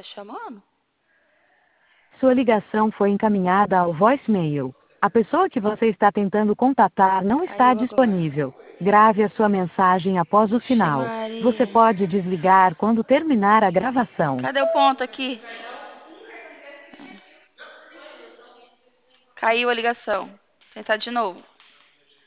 chamando? Sua ligação foi encaminhada ao voicemail. A pessoa que você está tentando contatar não está Caiu agora. disponível. Grave a sua mensagem após o Ixi, final. Você Maria. pode desligar quando terminar a gravação. Cadê o ponto aqui? Caiu a ligação. Tentar de novo.